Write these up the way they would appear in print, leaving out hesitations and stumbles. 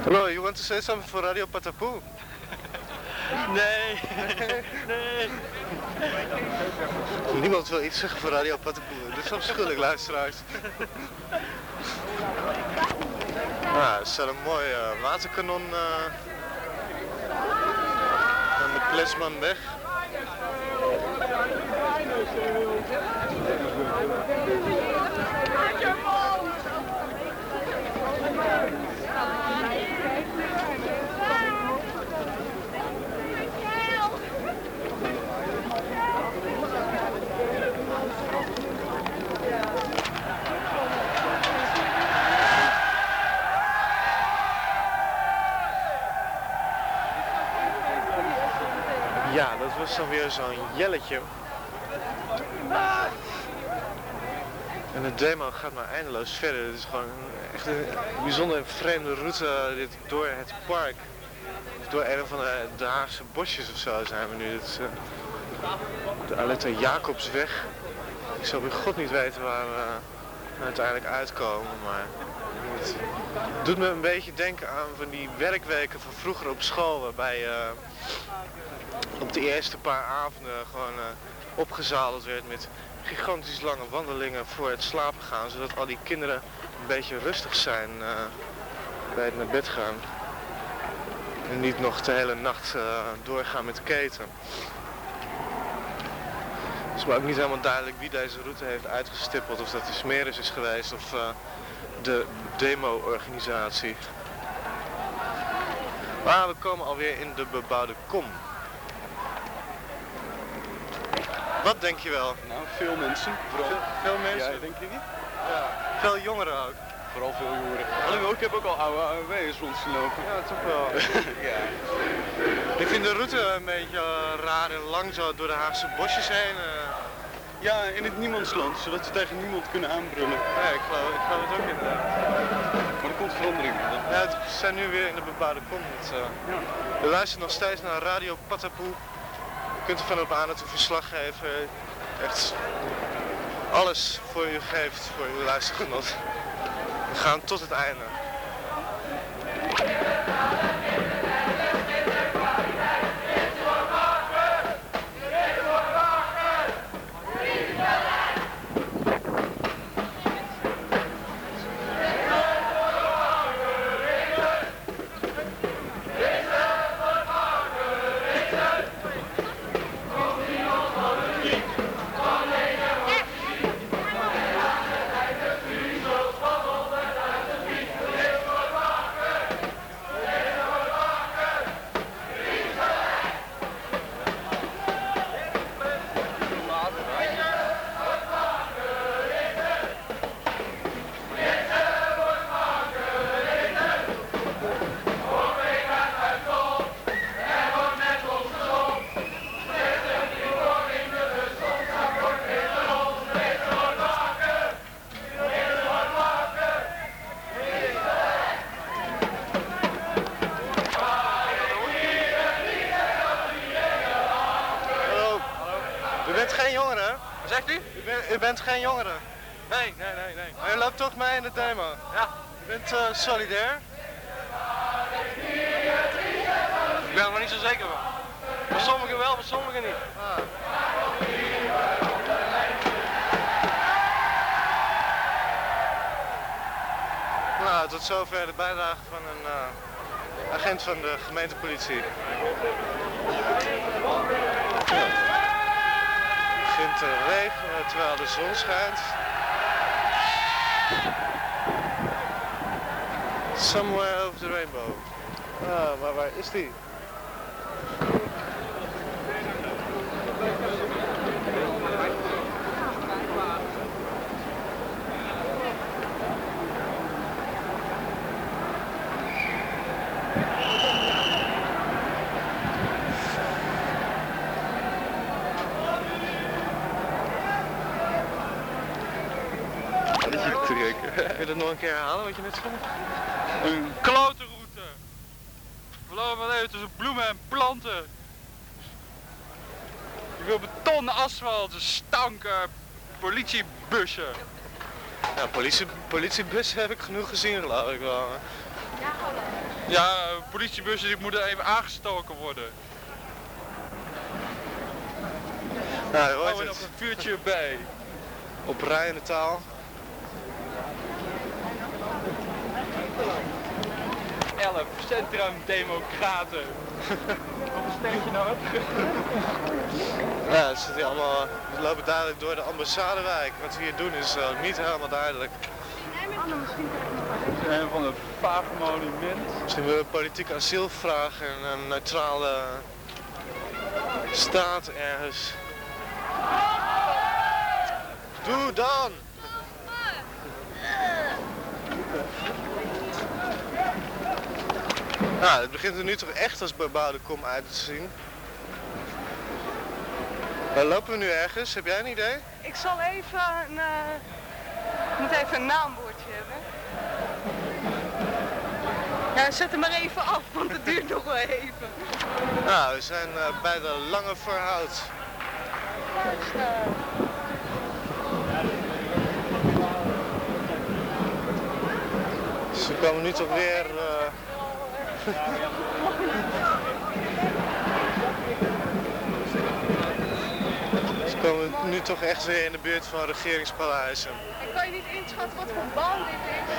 Hallo, you want to say something for Radio Patapoe? Nee, nee. Niemand wil iets zeggen voor Radio Patapoe. Dit is afschuwelijk, luisteraars. Nou, er staat een mooi waterkanon aan de Plesmanweg. Ja, dat was dan weer zo'n jelletje. En de demo gaat maar eindeloos verder. Het is gewoon echt een bijzonder vreemde route dit door het park. Door een van de Haagse bosjes of zo zijn we nu. Het is de Aletta Jacobsweg. Ik zou bij God niet weten waar we uiteindelijk uitkomen, maar het doet me een beetje denken aan van die werkweken van vroeger op school, waarbij op de eerste paar avonden gewoon opgezadeld werd met gigantisch lange wandelingen voor het slapen gaan, zodat al die kinderen een beetje rustig zijn bij het naar bed gaan. En niet nog de hele nacht doorgaan met keten. Het is me ook niet helemaal duidelijk wie deze route heeft uitgestippeld, of dat de Smeris is geweest of de demo-organisatie. Maar we komen alweer in de bebouwde kom. Wat denk je wel? Nou, veel mensen. Vooral. Veel mensen? Ja, denk je niet? Ja. Veel jongeren ook. Vooral veel jongeren. Alhoewel, ik heb ook al oude AOW'ers rond zien lopen. Ja, toch wel. Ja. Ik vind de route een beetje raar en lang zo door de Haagse bosjes heen. Ja, in het niemandsland, zodat ze tegen niemand kunnen aanbrullen. Ja, ik geloof het ook inderdaad. Maar er komt verandering. Ja, we zijn nu weer in de bebouwde kom. We luisteren nog steeds naar Radio Patapoe. Je kunt ervan op aan dat de verslaggever echt alles voor u geeft, voor uw luistergenot. We gaan tot het einde. U bent geen jongere? Nee. Maar u loopt toch mee in de demo? Ja. U bent solidair? Ik ben er maar niet zo zeker van. Maar sommigen wel, maar sommigen niet. Ah. Nou, tot zover de bijdrage van een agent van de gemeentepolitie. Het begint te regenen terwijl de zon schijnt. Somewhere over the rainbow. Ah, maar waar is die? Wil je dat nog een keer herhalen wat je net zei? Een klote route. We lopen wel even tussen bloemen en planten. Je wil betonnen asfalt, stanken, politiebussen. Ja, politiebussen heb ik genoeg gezien, geloof ik wel. Ja, Ja, politiebussen die moeten even aangestoken worden. Nou, je hoort Hou er nog het. een vuurtje bij. Op rijdende taal. 11 Centrum Democraten. Hoeveel steentje nou op? Ja, het zit hier allemaal, we lopen dadelijk door de ambassadewijk. Wat we hier doen is niet helemaal duidelijk. Een van een vaag monument. Misschien willen we politiek asiel vragen in een neutrale staat ergens. Doe dan! Nou, het begint er nu toch echt als bebouwde kom uit te zien. Waar lopen we nu ergens? Heb jij een idee? Ik zal even ik moet even een naambordje hebben. Ja, zet hem maar even af, want het duurt nog wel even. Nou, we zijn bij de Lange Voorhout. Dus we komen nu toch weer... Ze komen nu toch echt weer in de buurt van regeringspaleizen. Ik kan je niet inschatten wat voor bal dit is.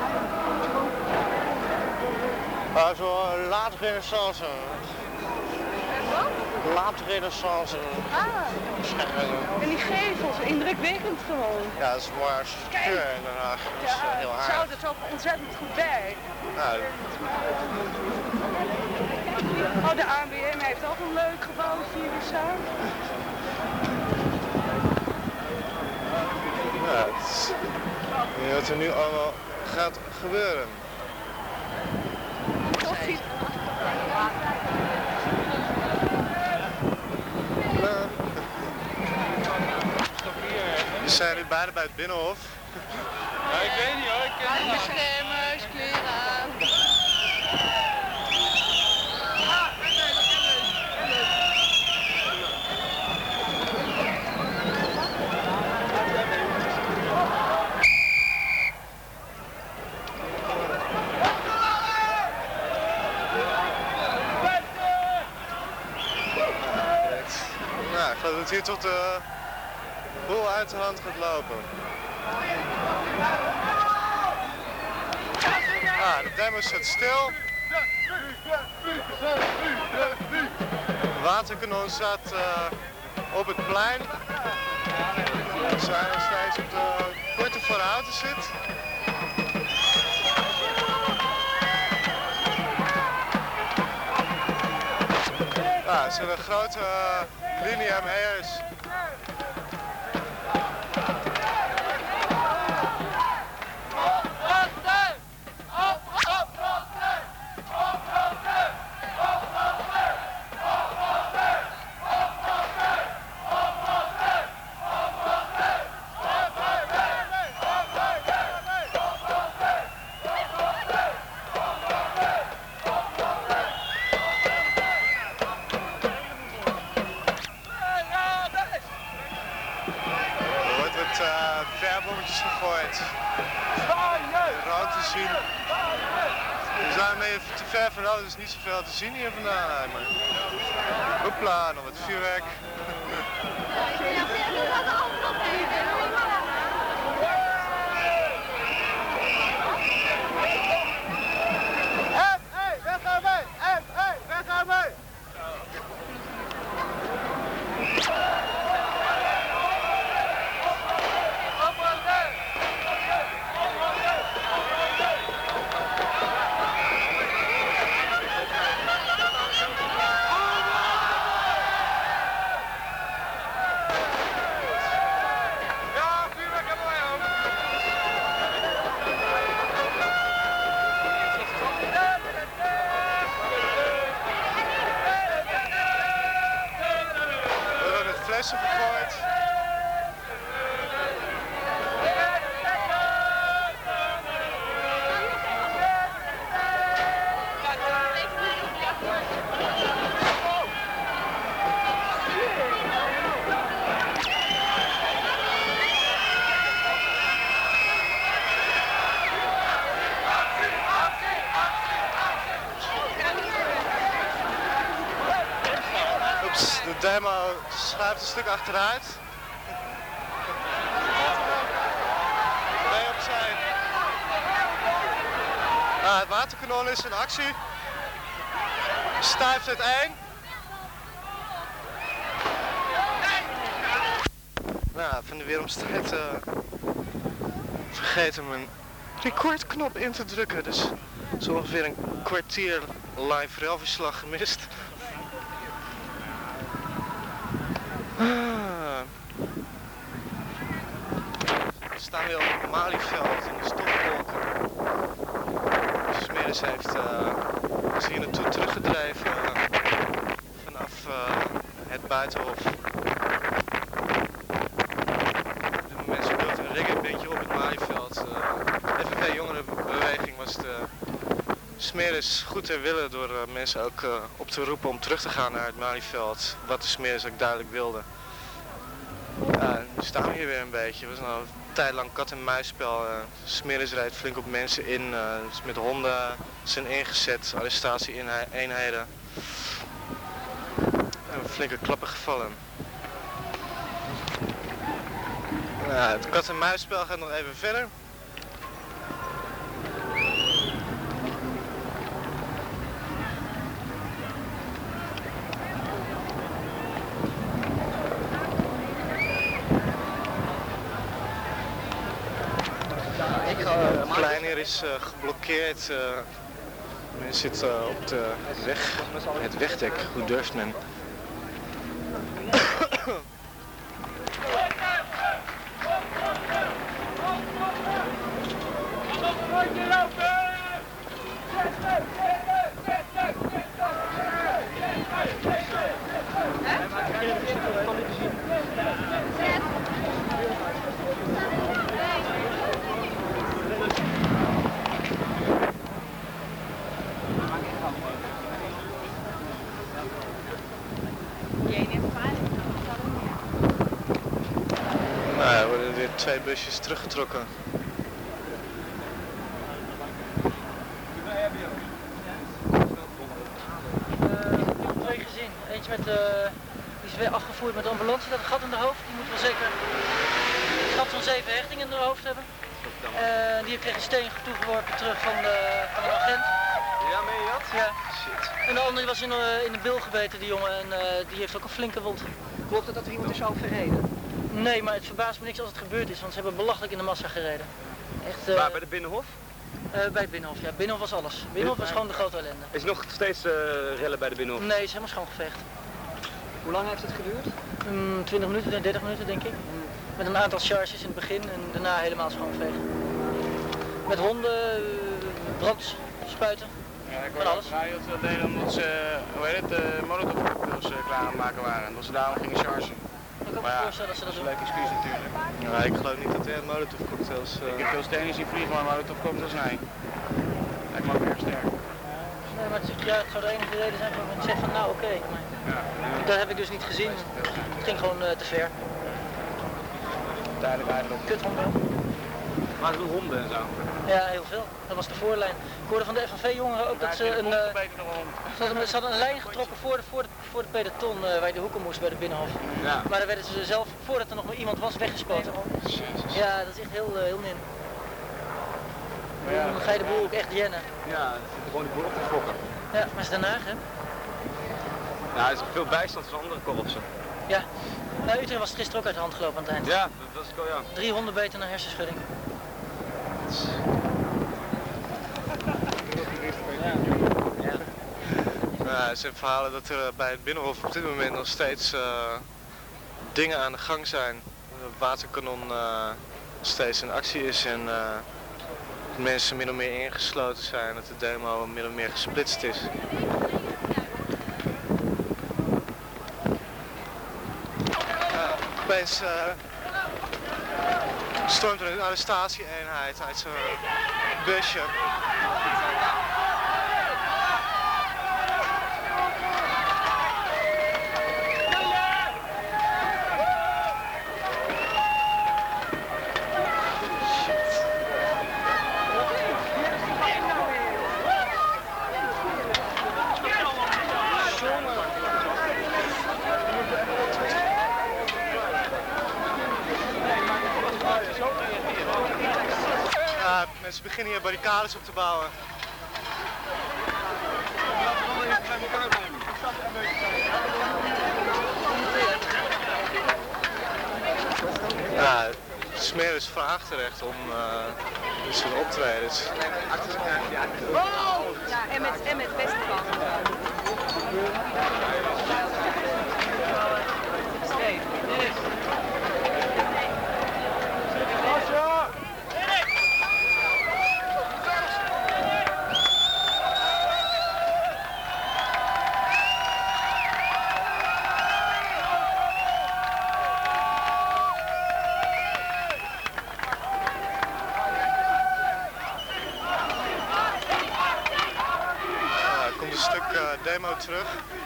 Ah, zo laat renaissance. En wat? Laat renaissance. En die gevels, indrukwekkend gewoon. Ja, dat is een mooi architectuur in Den Haag. Dat is heel Zo, aardig. dat is ook ontzettend goed werk. Nou, Oh, de ANWM heeft ook een leuk gebouw hier weer zo. ja, het is wat er nu allemaal gaat gebeuren. Toch ziet Nou, we zijn nu bijna bij het Binnenhof. Ja, ik weet niet hoor, ik ken het niet. beschermers, kleren aan. Nou, ik geloof dat het hier tot de boel uit de hand gaat lopen. Ah, de demo staat stil. De waterkanon staat op het plein. We zijn nog steeds op de korte voorhouten zit. Ah, er zijn een grote linie ME'ers. Verbommetjes gegooid. Rook te zien. We zijn mee te ver van er is niet zoveel te zien hier vandaan. Maar... Hoepla, nog wat vuurwerk. Flessen gegooid. demo schuift een stuk achteruit. Nee, opzij. Het waterkanon is in actie. Stijft uiteen. Nou, van de weeromstrijd vergeten mijn recordknop in te drukken. Dus zo ongeveer een kwartier live railverslag gemist. We staan weer op het Malieveld in de stofwolken. Smeris heeft ons hier naartoe teruggedreven vanaf het buitenhof. Op dit moment speelt een reggae-bandje op het Malieveld. De FNV Jongerenbeweging was de Smeris goed ter wille door mensen ook op te roepen om terug te gaan naar het Malieveld. Wat de Smeris ook duidelijk wilde. Nu staan we hier weer een beetje. Het was nou een tijd lang kat-en-muisspel. Smeris rijdt flink op mensen in. Dus met honden zijn ingezet, arrestatieeenheden. Flinke klappen gevallen. Het kat-en-muisspel gaat nog even verder. Het plein hier is geblokkeerd. Men zit op de weg, het wegdek. Hoe durft men? Nou, er worden weer 2 busjes teruggetrokken. Twee gezien. Eentje met, die is weer afgevoerd met de ambulance, dat een gat in de hoofd. Die moet wel zeker een gat van 7 hechtingen in de hoofd hebben. Die kreeg een steen toegeworpen terug van een agent. Ja, meen je dat? Ja. Shit. En de andere was in de bil gebeten, die jongen, en die heeft ook een flinke wond. Klopt het dat er iemand is overreden? Nee, maar het verbaast me niks als het gebeurd is, want ze hebben belachelijk in de massa gereden. Echt, Waar, bij de Binnenhof? Bij het Binnenhof, ja. Binnenhof was alles. Binnenhof was gewoon de grote ellende. Is nog steeds rellen bij de Binnenhof? Nee, het is helemaal schoongeveegd. Hoe lang heeft het geduurd? 20 minuten, 30 minuten denk ik. Met een aantal charges in het begin en daarna helemaal schoongeveegd. Met honden, brandspuiten. Ja, ik Van hoorde alles. op de radio dat deden omdat ze, molotovcocktails klaar aan het maken waren. En dat ze daarom gingen chargen. Ik kan me Maar ja, voorstellen dat ze dat dat is doen. een leuk excuus natuurlijk. Ja, ik geloof niet dat er molotov cocktails. Ik heb veel stenen zien vliegen, maar molotovcocktails nee. Lijkt me ook erg sterk. Nee, maar het zou de enige reden zijn waarom ik zeg van nou oké. Maar Ja, dat heb ik dus niet gezien. Het ging gewoon te ver. tijdelijk eigenlijk. Kuthonden. Maar doen honden en zo. Ja, heel veel. Dat was de voorlijn. Ik hoorde van de FNV-jongeren ook dat ze ze hadden een lijn getrokken voor de peloton waar je de hoeken moest bij de Binnenhof. Ja. Maar dan werden ze zelf, voordat er nog maar iemand was, weggespoten. Ja, dat is echt heel min. Ja. Dan ga je de boel ook echt jennen. Ja, gewoon die boel op te fokken. Ja, maar het is Den Haag, hè? Ja, er is veel bijstand van andere korpsen. Ja. Nou, Utrecht was het gisteren ook uit de hand gelopen aan het eind. Ja, dat is wel ja. 3 honden beter naar hersenschudding. Er zijn verhalen dat er bij het Binnenhof op dit moment nog steeds dingen aan de gang zijn. Het waterkanon steeds in actie is en dat mensen min of meer ingesloten zijn, dat de demo min of meer gesplitst is. Opeens stormt er een arrestatieeenheid uit zo'n busje. beginnen hier barricades op te bouwen. Ja, Smeer is vraagt terecht om dit soort optredens. Ja, en met festival. Demo terug.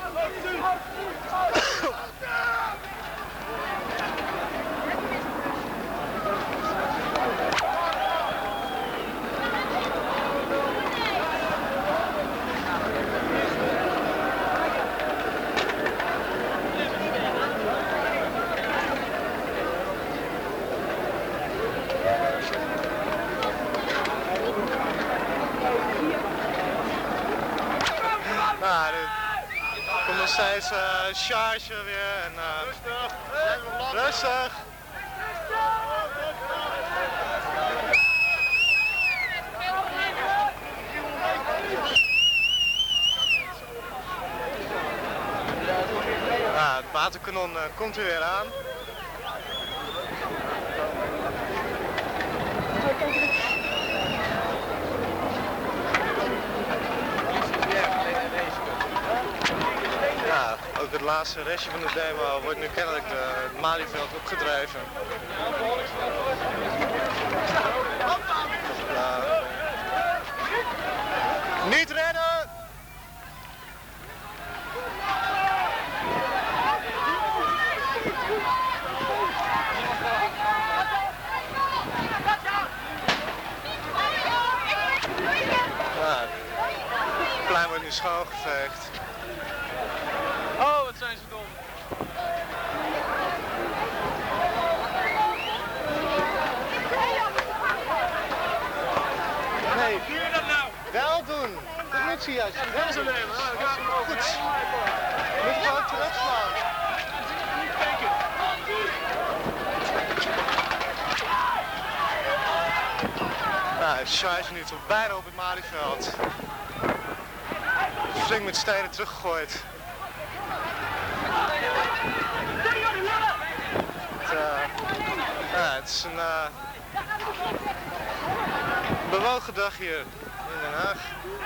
Er komt nog steeds charge weer en rustig. Het waterkanon komt er weer aan. Ook het laatste restje van de demo wordt nu kennelijk het Malieveld opgedreven. Niet redden! Het plein wordt nu schoongeveegd. Oh, wat zijn ze dom. Nee, doe je dat nou? Wel doen. Dat moet ze juist. Wel zo nemen. Goed. Je moet gewoon terugslaan. Charge is nu tot bijna op het Malieveld. Flink met stenen teruggegooid. Het is een bewogen dag hier in Den Haag.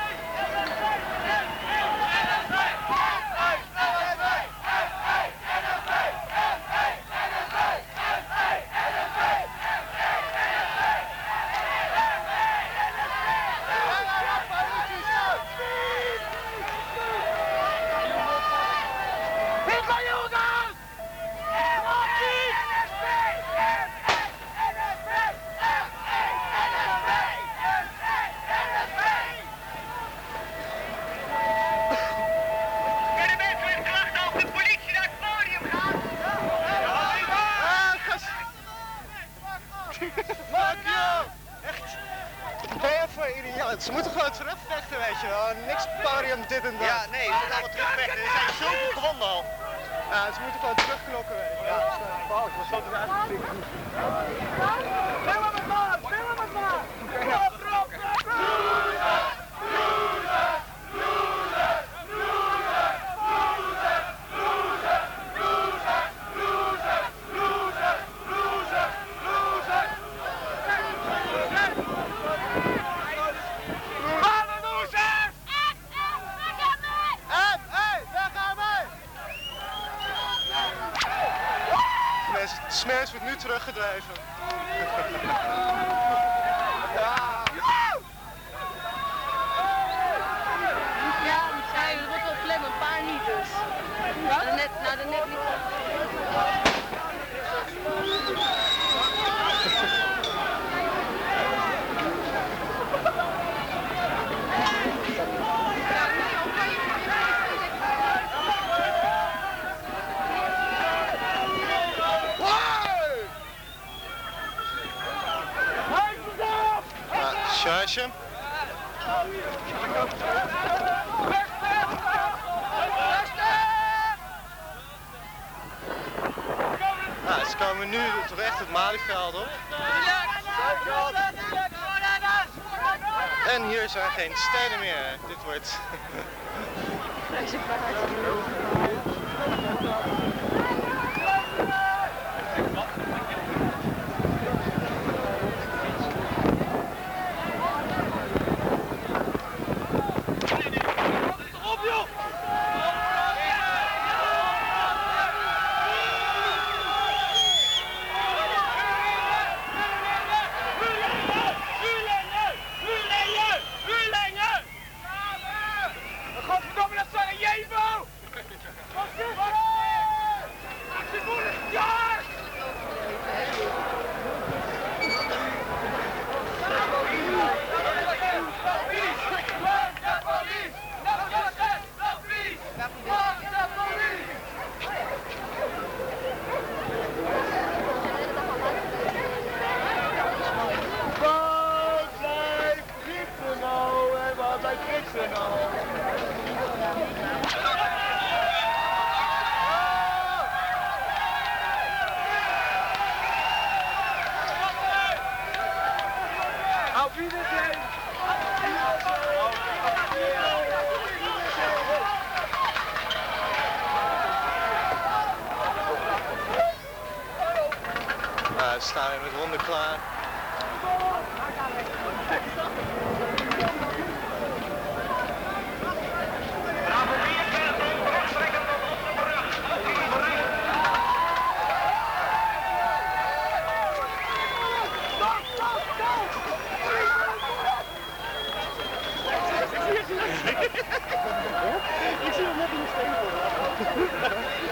Ze moeten gewoon terugvechten, weet je wel. Niks podium, dit en dat. Ja, nee, ze moeten allemaal terugvechten. Er zijn zoveel gewonnen al. Ja, ze moeten gewoon terugknokken, weet je wel. Smeers wordt nu teruggedreven. Ja, er wordt wel klem, een paar niet dus. Net niet. Sebastian. Nou, ze komen nu toch echt het Malieveld op. En hier zijn geen steden meer. Dit wordt... We staan weer met honden klaar. Ik zie hem net in de steen voor.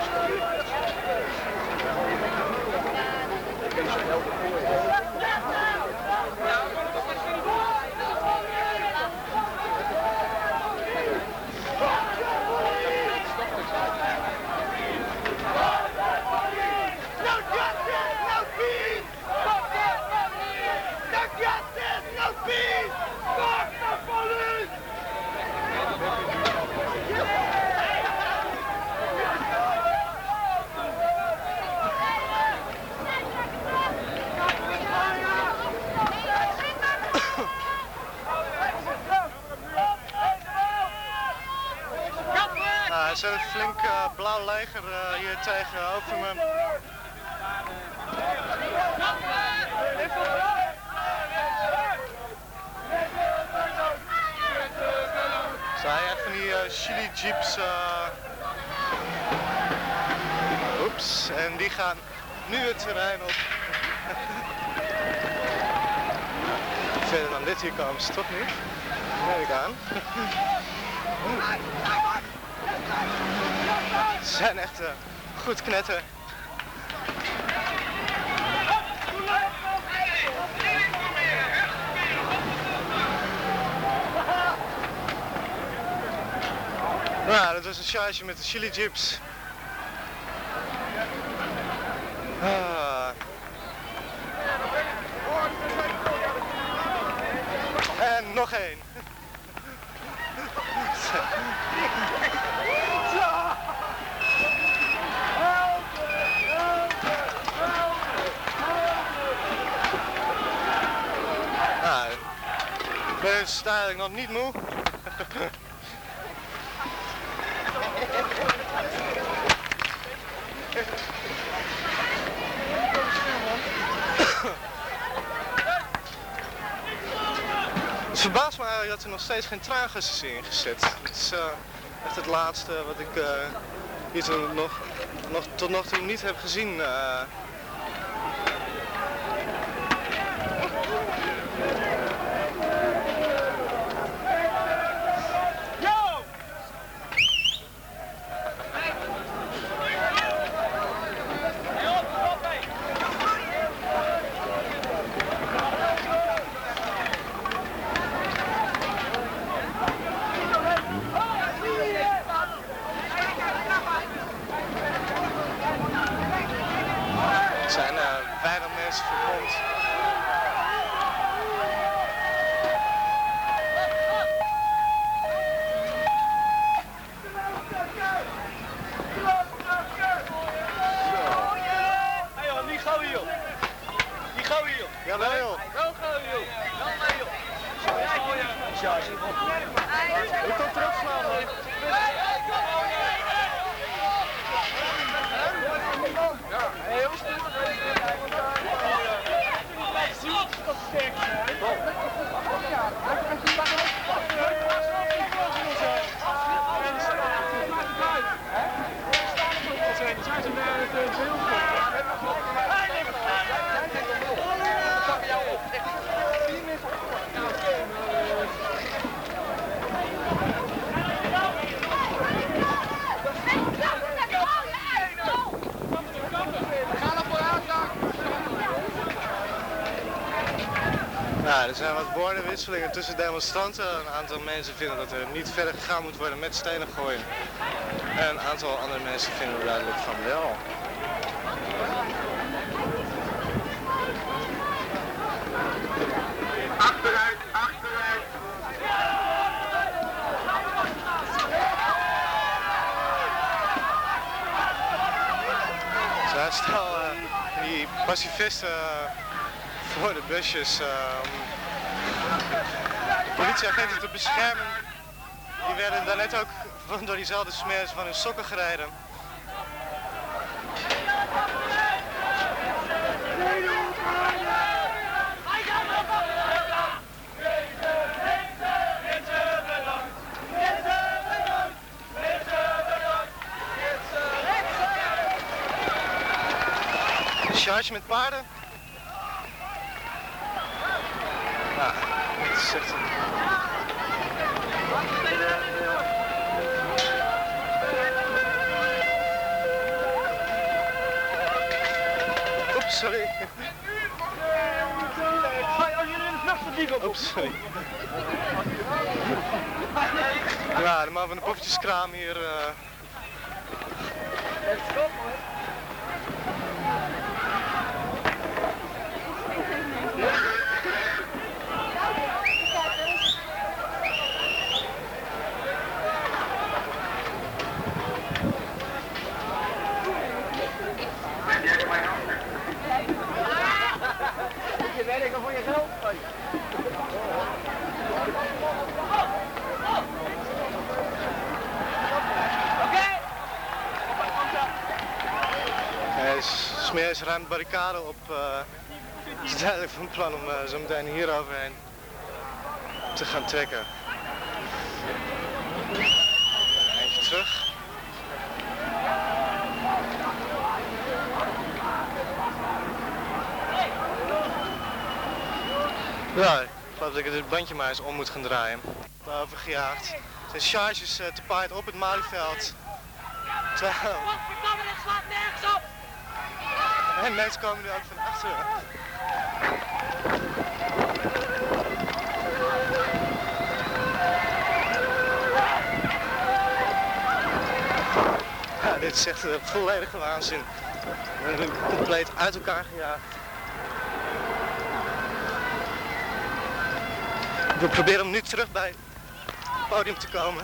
Er zit een flink blauw leger hier tegenover me. Zijn echt van die chili jeeps. Oeps, en die gaan nu het terrein op. Verder dan dit hier komen ze toch niet? Neem ik aan. Ze zijn echt goed knetter. Nou, dat was een charge met de chili jeeps. En nog één. Nou, ik ben dus eigenlijk nog niet moe. Het verbaast me eigenlijk dat er nog steeds geen traangas is ingezet. Het is echt het laatste wat ik hier tot nog toe niet heb gezien. Ja, er zijn wat woordenwisselingen tussen demonstranten. Een aantal mensen vinden dat er niet verder gegaan moet worden met stenen gooien. En een aantal andere mensen vinden duidelijk van wel. Achteruit, achteruit. Daar staan die pacifisten voor de busjes. Politieagenten te beschermen. Die werden daarnet ook door diezelfde smeers van hun sokken gereden. Charge met paarden. Ja, dat is echt... Oeps, sorry. Oeps, sorry. Ja, de man van de poffertjeskraam hier. Je werken voor je geld. Smeers ruimt barricade op. Het is duidelijk van plan om zo meteen hier overheen te gaan trekken. Eentje terug. Ja, ik geloof dat ik dit bandje maar eens om moet gaan draaien. Overgejaagd. Er zijn charges te paard op het Malieveld. Godverdomme, dit slaat nergens op! En mensen komen nu ook van achteren. Ja, dit is echt een volledige waanzin. We zijn compleet uit elkaar gejaagd. We proberen om nu terug bij het podium te komen.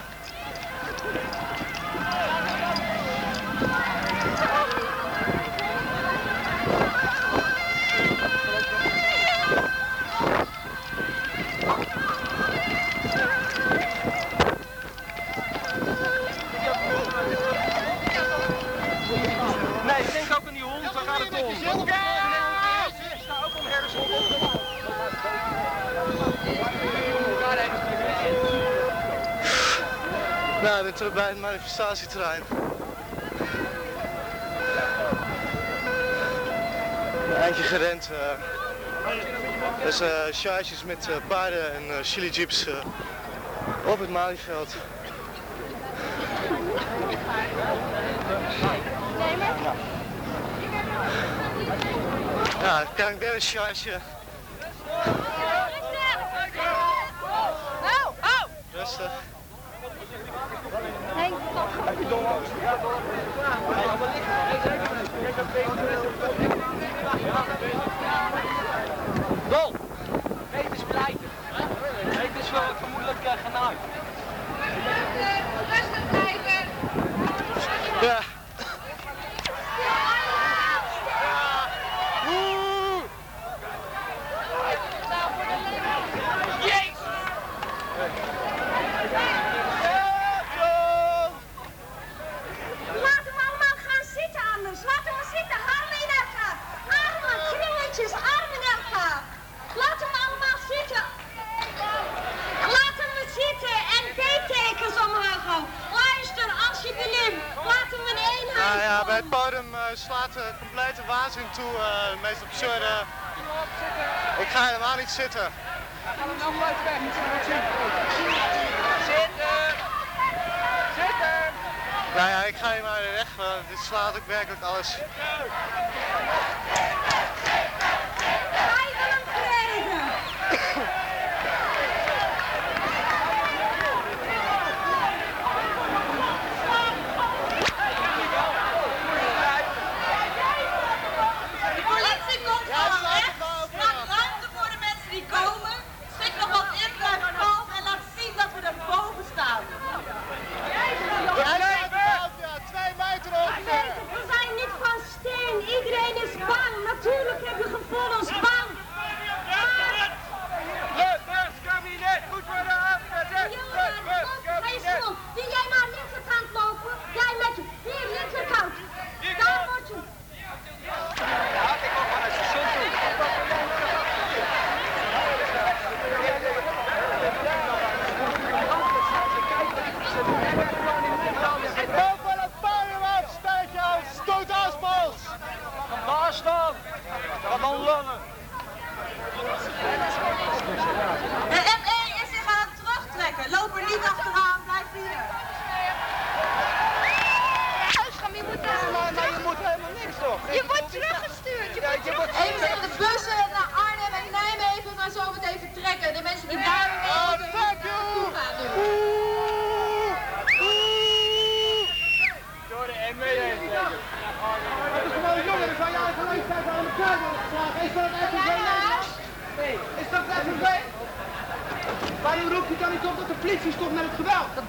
Nee, ik denk ook aan die hond, daar gaat het om. Ik sta ook om herdershond. Nou, dit terug bij het manifestatieterrein. Een eindje gerend. Dus charges met paarden en chili-jeeps op het Malieveld. Ja, kijk, weer een charge. Rustig. Dol! Nee, het is pleiten. Nee, het is wel vermoedelijk genaaid. Rustig blijven! Ja. Laat hem allemaal gaan zitten anders. Laat hem maar zitten. Armen in elkaar. Armen, kringetjes, armen in elkaar. Laat hem allemaal zitten. Laat hem maar zitten en B-tekens omhoog. Luister, alsjeblieft. Laat hem in één hand. Nou ja, bij het podium slaat de complete waanzin toe. Het meest absurde. Ik ga helemaal niet zitten. Ga hem nou uit weg, moet je nog zien. Zitten! Zitten! Nou ja, ik ga hier maar weer weg, want dit slaat ook werkelijk alles. Wij willen hem krijgen.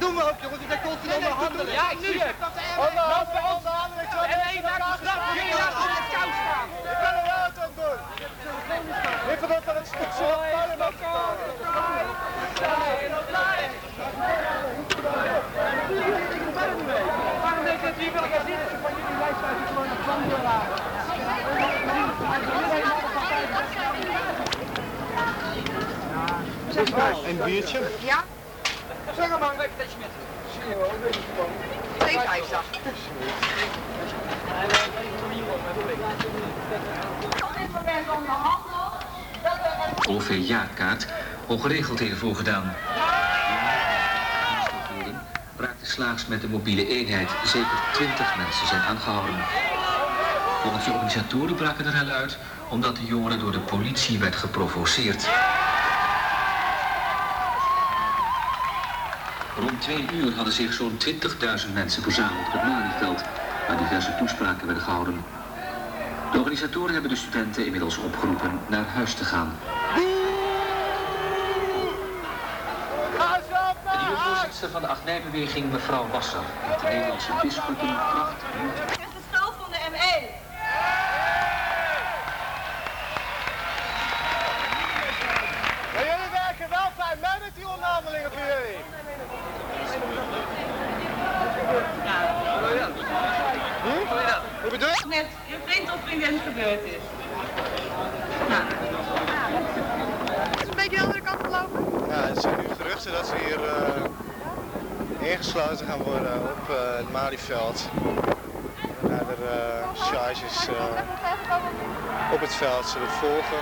doen we ook, jongens. We zijn continu onderhandelen. Ja, ik zie het. Onderhandelen. En één maakt de grap. Jullie laten ons in de kou staan. Ik ben er wel aan het doen. Ik vind dat het stuk zo waarom denk je dat hier wil gaan zitten? Van jullie lijst uit die gewoon een plan wil laten. Een biertje? Ja? Zeg maar een week dat je met. 2,50. OV-jaarkaart, ongeregeldheden voorgedaan. Braakte slaags met de mobiele eenheid. Zeker 20 mensen zijn aangehouden. Volgens de organisatoren braken de rellen uit omdat de jongeren door de politie werd geprovoceerd. Rond 2 uur hadden zich zo'n 20.000 mensen verzameld op het Malieveld, waar diverse toespraken werden gehouden. De organisatoren hebben de studenten inmiddels opgeroepen naar huis te gaan. De nieuwe voorzitter van de 8 mei-beweging, mevrouw Wasser, met de Nederlandse bisschoppen kracht. Het is de schuld van de ME. Maar jullie werken wel fijn mee met die onderhandelingen voor jullie. Hoe bedoel je? Net je vriend of vriendin gebeurd is. Nou. Is het een beetje de andere kant gelopen? Ja, er zijn nu geruchten dat ze hier ingesloten gaan worden op het Malieveld. Waarna er charges op het veld zullen volgen.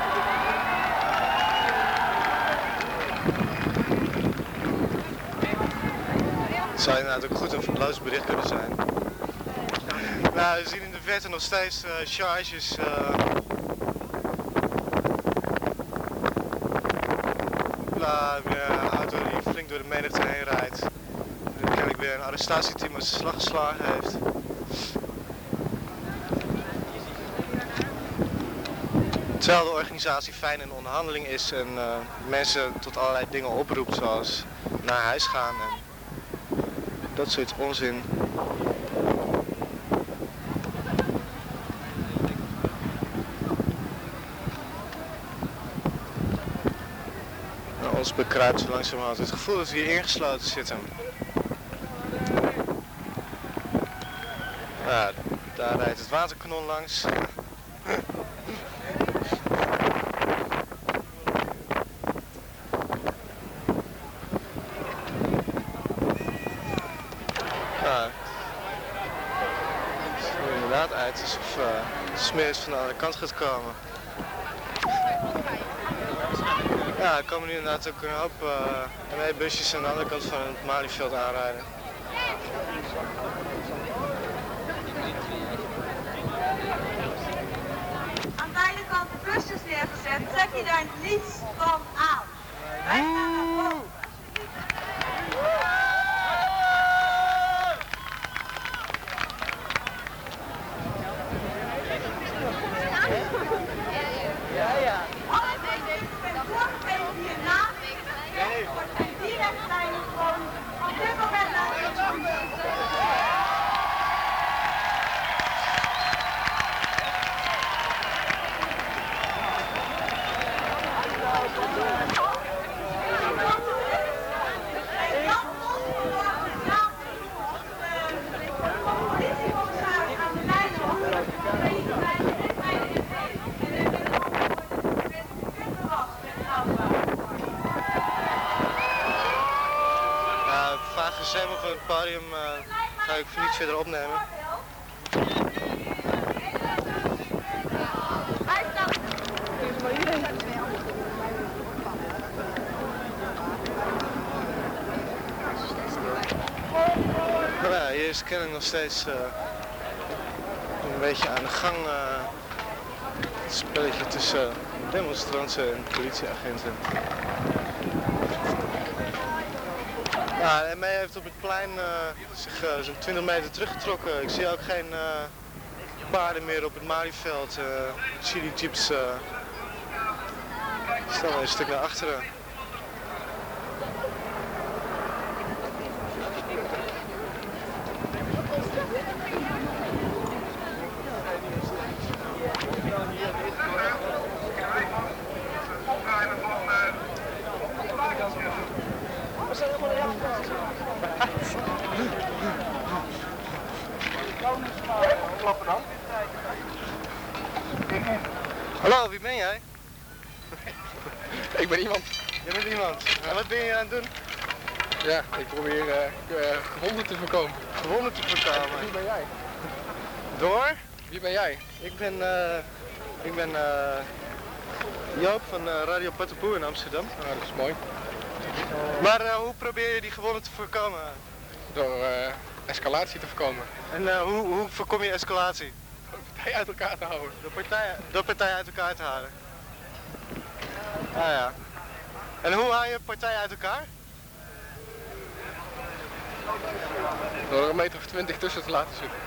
Het zou inderdaad ook goed een verloos bericht kunnen zijn. Nou, we zien in de verte nog steeds charges. Weer een auto die flink door de menigte heen rijdt. En kennelijk weer een arrestatieteam uit zijn slag geslagen heeft. Terwijl de organisatie fijn in onderhandeling is en mensen tot allerlei dingen oproept, zoals naar huis gaan en dat soort onzin. Ons bekruipt zo langzamerhand het gevoel dat we hier ingesloten zitten. Ja, daar rijdt het waterkanon langs. Ja, het ziet er inderdaad uit alsof de smeers van de andere kant gaat komen. Ja, er komen nu inderdaad ook een hoop ME-busjes aan de andere kant van het Malieveld aanrijden. Aan beide kanten busjes neergezet, trek je daar niets van aan. Wij gaan naar boven. Gezemmel van het podium ga ik niet verder opnemen. Maar ja, hier is kennelijk nog steeds een beetje aan de gang het spelletje tussen demonstranten en politieagenten. Ja, de ME heeft op het plein zich zo'n 20 meter teruggetrokken. Ik zie ook geen paarden meer op het Malieveld. Chili jeeps staan een stuk naar achteren. Ik ben iemand. Je bent iemand. En wat ben je aan het doen? Ja, ik probeer gewonden te voorkomen. Gewonnen te voorkomen. Wie ben jij? Door? Wie ben jij? Ik ben Joop van Radio Patapoe in Amsterdam. Nou, dat is mooi. Maar hoe probeer je die gewonnen te voorkomen? Door escalatie te voorkomen. En hoe voorkom je escalatie? Door partijen uit elkaar te houden. Door partijen uit elkaar te houden. Ah ja. En hoe haal je partijen uit elkaar? Door er 1,20 meter tussen te laten zitten.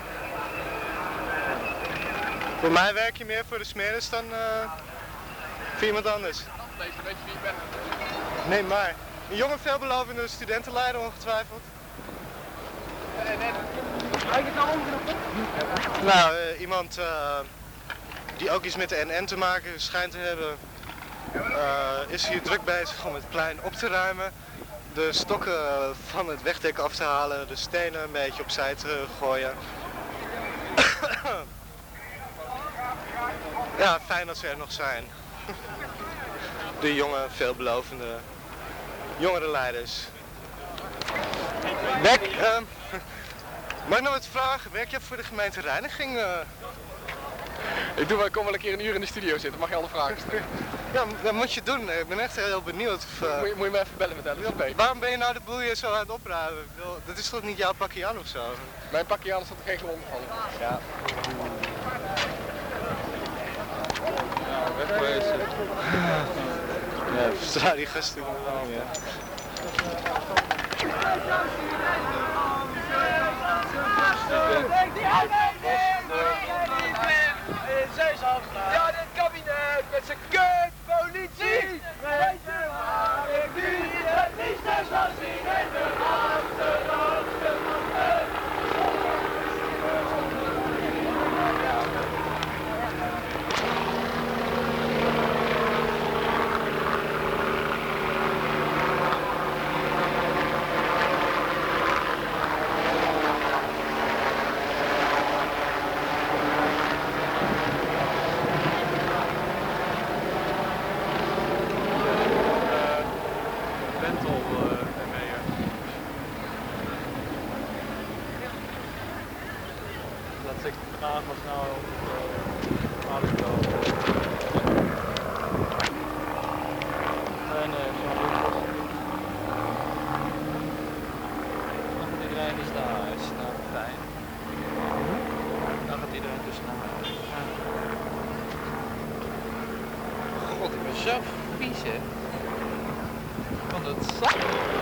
Voor mij werk je meer voor de smeerders dan voor iemand anders. Deze, weet je wie je bent? Nee, maar een jonge veelbelovende studentenleider ongetwijfeld. Nou, iemand die ook iets met de NN te maken schijnt te hebben, is hier druk bezig om het plein op te ruimen. De stokken van het wegdek af te halen, de stenen een beetje opzij te gooien. Ja, fijn dat ze er nog zijn. De jonge, veelbelovende jongerenleiders. Mag ik nog wat vragen? Werk jij voor de gemeentereiniging? Ik kom wel een keer een uur in de studio zitten, mag je alle vragen stellen? Ja, dat moet je doen. Ik ben echt heel benieuwd. Moet je me even bellen met LSP? Waarom ben je nou de boel hier zo aan het opruimen? Dat is toch niet jouw pakje aan of zo? Mijn pakje aan staat er geen gewond van. Ja. Wegwezen. Ja, versta die gasten wel, ja. Ja, dit kabinet met zijn kut politie! Weet je waar ik nu het liefste zou zien in de Amsterdamse mannen? Zo vies, hè? Want het zak.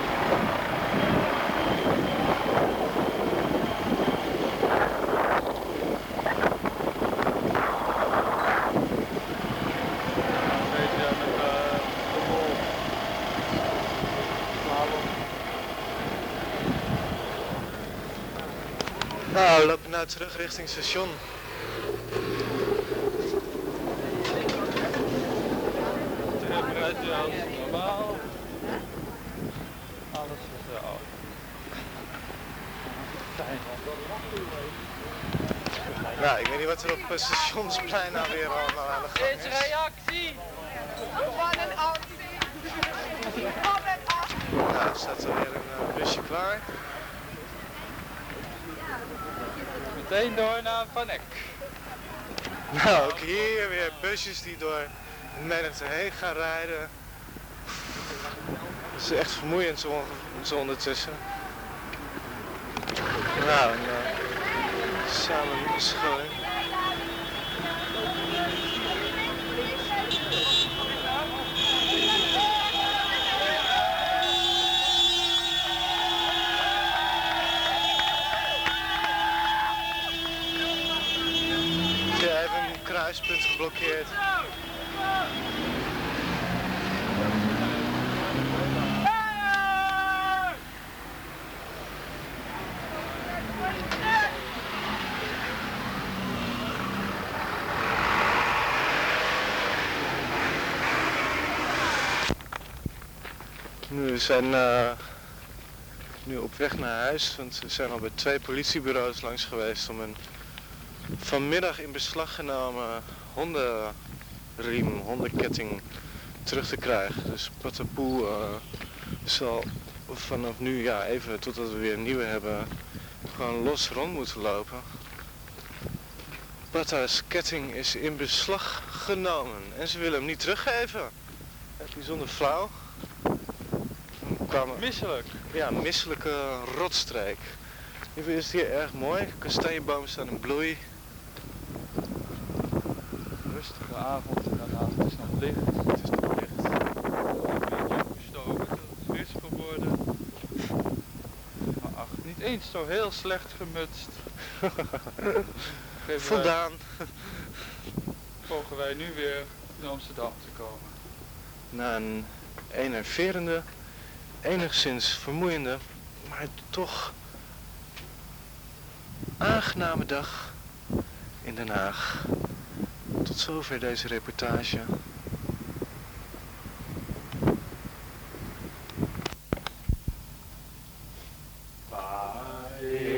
Nou, we lopen nou terug richting station. Normaal. Alles is wel. Fijn. Nou, ik weet niet wat er op Stationsplein nou weer allemaal aan de gang is. Dit is reactie! Wat een actie! Wat een actie! Nou, er staat er weer een busje klaar. Meteen door naar Van Eck. Nou, ook hier weer busjes die door de menigte heen gaan rijden. Het is echt vermoeiend zo ondertussen. Nou, en samen met de scholing. Ja, even een kruispunt geblokkeerd. We zijn nu op weg naar huis, want we zijn al bij 2 politiebureaus langs geweest om een vanmiddag in beslag genomen hondenriem, hondenketting terug te krijgen. Dus Patapoe zal vanaf nu, ja, even totdat we weer een nieuwe hebben, gewoon los rond moeten lopen. Pata's ketting is in beslag genomen en ze willen hem niet teruggeven. Echt bijzonder flauw. Misselijk. Ja, misselijke rotstreek. Nu is het hier erg mooi. Kastanjebomen staan in bloei. Rustige avond inderdaad. Het is nog licht. Het is nog licht. Een beetje opgestoken. Het is fris geworden. Maar ach, niet eens zo heel slecht gemutst. Voldaan. Pogen wij nu weer in Amsterdam te komen. Na een enerverende, enigszins vermoeiende, maar toch aangename dag in Den Haag. Tot zover deze reportage. Bye.